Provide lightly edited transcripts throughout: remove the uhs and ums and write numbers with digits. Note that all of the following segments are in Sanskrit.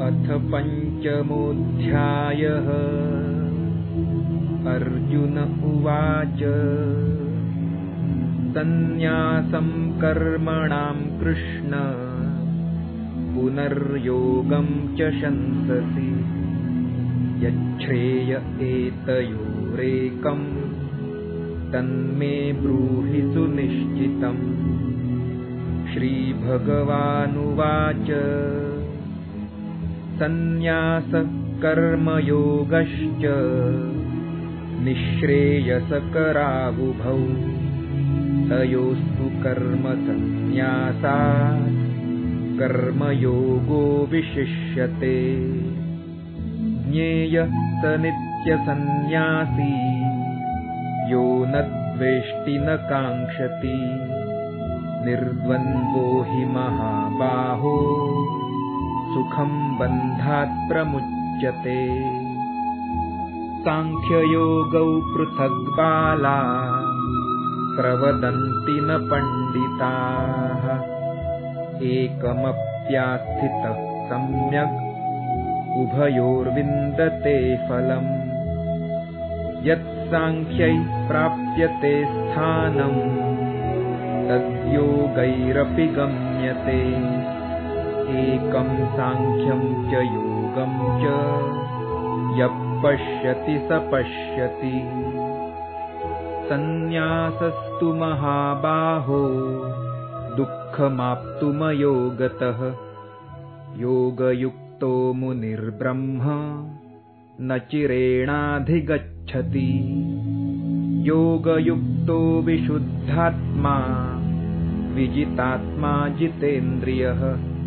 अथ पञ्चमोऽध्यायः। अर्जुन उवाच सन्न्यासं कर्मणां कृष्ण पुनर्योगं च शंससि यच्छ्रेय एतयोरेकं तन्मे ब्रूहि सुनिश्चितम्। श्रीभगवानुवाच सन्न्यासः कर्मयोगश्च निःश्रेयसकरावुभौ तयोस्तु कर्मसन्न्यासात् कर्मयोगो विशिष्यते। ज्ञेयः स नित्यसन्न्यासी यो न द्वेष्टि न काङ्क्षति निर्द्वन्द्वो हि महाबाहो सुखं बन्धात् प्रमुच्यते। साङ्ख्ययोगौ पृथग् बाला प्रवदन्ति न पण्डिताः एकमप्यास्थितः सम्यक् उभयोर्विन्दते फलम्। यत् साङ्ख्यै प्राप्यते स्थानम् तद्योगैरपि गम्यते। एकं साङ्ख्यं च योगं च यः पश्यति स पश्यति। सन्न्यासस्तु महाबाहो दुःखमाप्तुमयो गतः योगयुक्तो मुनिर्ब्रह्म न चिरेणाधिगच्छति। योगयुक्तो विशुद्धात्मा विजितात्मा जितेन्द्रियः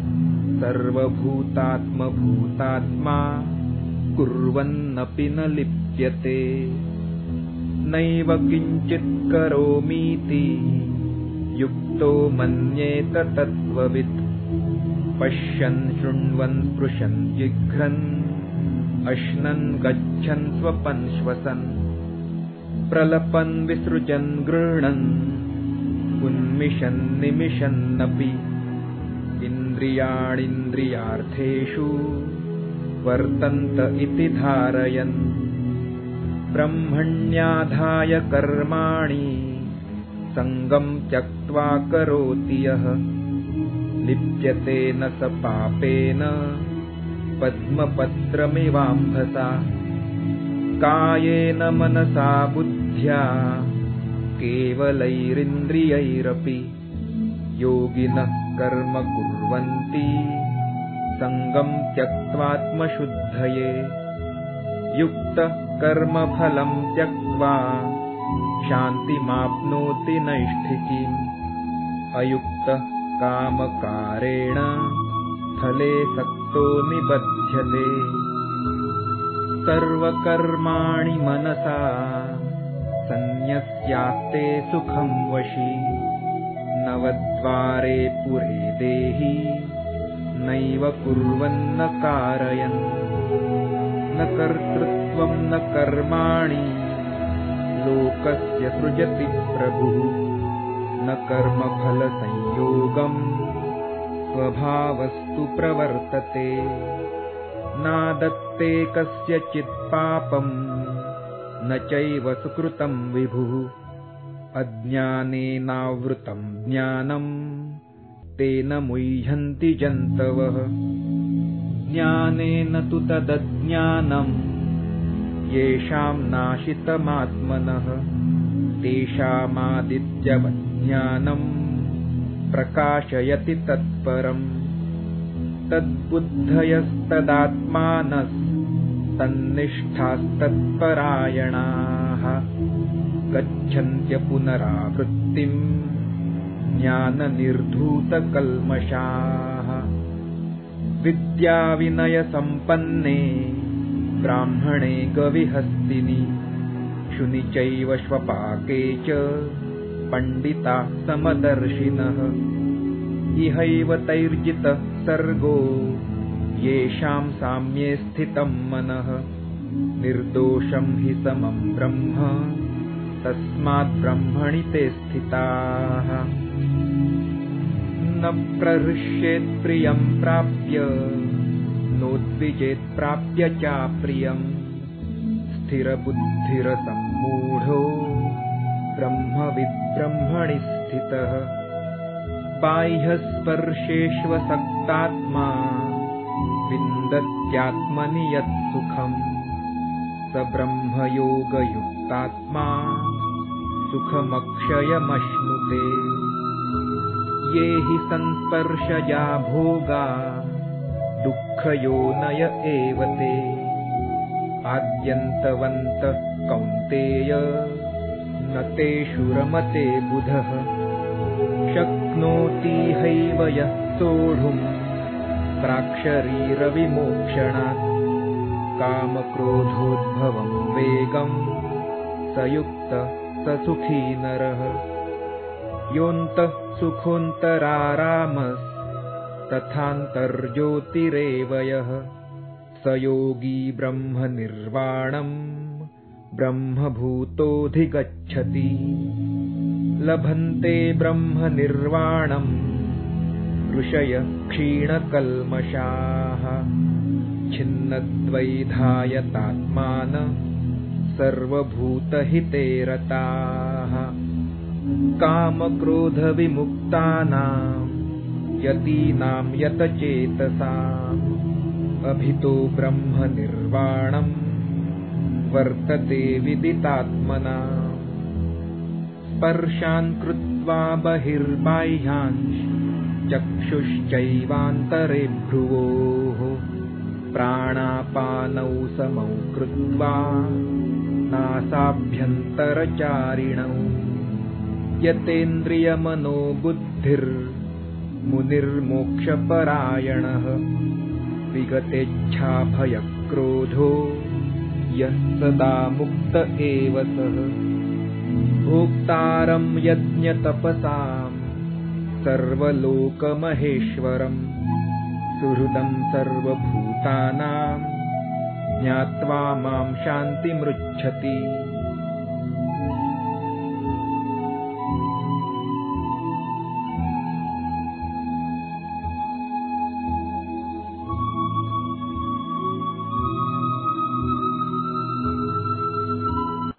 सर्वभूतात्मभूतात्मा कुर्वन्नपि न लिप्यते। नैव किञ्चित् करोमीति युक्तो मन्येत तत्त्ववित् पश्यन् शृण्वन् स्पृशन् जिघ्रन् अश्नन् गच्छन् स्वपन् श्वसन् प्रलपन् विसृजन् गृह्णन् उन्मिषन् निमिषन्नपि इन्द्रियाणीन्द्रियार्थेषु वर्तन्त इति धारयन् ब्रह्मण्याधाय कर्माणि सङ्गं त्यक्त्वा करोति यः लिप्यते न स पापेन पद्मपत्रमिवाम्भसा। कायेन मनसा बुद्ध्या केवलैरिन्द्रियैरपि योगिनः कर्म कुर्वन्ति सङ्गं त्यक्त्वात्मशुद्धये। युक्तः कर्मफलं त्यक्त्वा शान्तिमाप्नोति नैष्ठिकीम् अयुक्तः कामकारेण फले सक्तो निबध्यते। सर्वकर्माणि मनसा सन्न्यस्यास्ते सुखं वशी नवद्वारे पुरे देहि नैव कुर्वन्न कारयन्। न कर्तृत्वं न कर्माणि लोकस्य सृजति प्रभुः न कर्मफलसंयोगम् स्वभावस्तु प्रवर्तते। नादत्ते कस्यचित् पापम् न चैव सुकृतं विभुः अज्ञानेनावृतं ज्ञानम् तेन मुह्यन्ति जन्तवः। ज्ञानेन तु तदज्ञानम् येषां नाशितमात्मनः तेषामादित्यवत् ज्ञानम् प्रकाशयति तत्परम्। तद्बुद्धयस्तदात्मानस्तन्निष्ठास्तत्परायणाः गच्छन्त्य पुनरावृत्तिम् ज्ञाननिर्धूतकल्मषाः। विद्याविनयसम्पन्ने ब्राह्मणे गविहस्तिनि शुनि चैव श्वपाके च पण्डिताः समदर्शिनः। इहैव तैर्जितः सर्गो येषां साम्ये स्थितं मनः निर्दोषं हि समं ब्रह्म तस्मात् ब्रह्मणि ते स्थिताः। न प्रहृष्येत् प्रियं प्राप्य नोद्विजेत्प्राप्य चाप्रियम् स्थिरबुद्धिरसम्मूढो ब्रह्मविद्ब्रह्मणि स्थितः बाह्यस्पर्शेष्वसक्तात्मा विन्दत्यात्मनि यत्सुखम् स ब्रह्मयोगयुक्तात्मा सुखमक्षयमश्नुते ये हि संस्पर्शजा भोगा दुःखयोनय एव ते आद्यन्तवन्तः कौन्तेय न तेषु रमते बुधः शक्नोति हैव यः सोढुम् प्राक्शरीरविमोक्षणात् कामक्रोधोद्भवं वेगं स युक्तः स सुखी नरः योऽन्तः सुखोऽन्तरारामस्तथान्तर्ज्योतिरेव यः स योगी ब्रह्मनिर्वाणम् ब्रह्मभूतोऽधिगच्छति लभन्ते ब्रह्मनिर्वाणम् ऋषयः क्षीणकल्मषाः छिन्नद्वैधायतात्मान सर्वभूतहिते रताः कामक्रोधविमुक्तानां यतीनां यतचेतसाम् अभितो ब्रह्मनिर्वाणं वर्तते विदितात्मनाम् स्पर्शान् कृत्वा बहिर्बाह्यान् चक्षुश्चैवान्तरे भ्रुवोः प्राणापानौ समौ कृत्वा नासाभ्यन्तरचारिणौ यतेन्द्रियमनोबुद्धिर्मुनिर्मोक्षपरायणः विगतेच्छाभयक्रोधो यः सदा मुक्त एव सः भोक्तारं यज्ञतपसां सर्वलोकमहेश्वरं सुहृदं सर्वभूतानां ज्ञात्वा मां शान्तिमृच्छति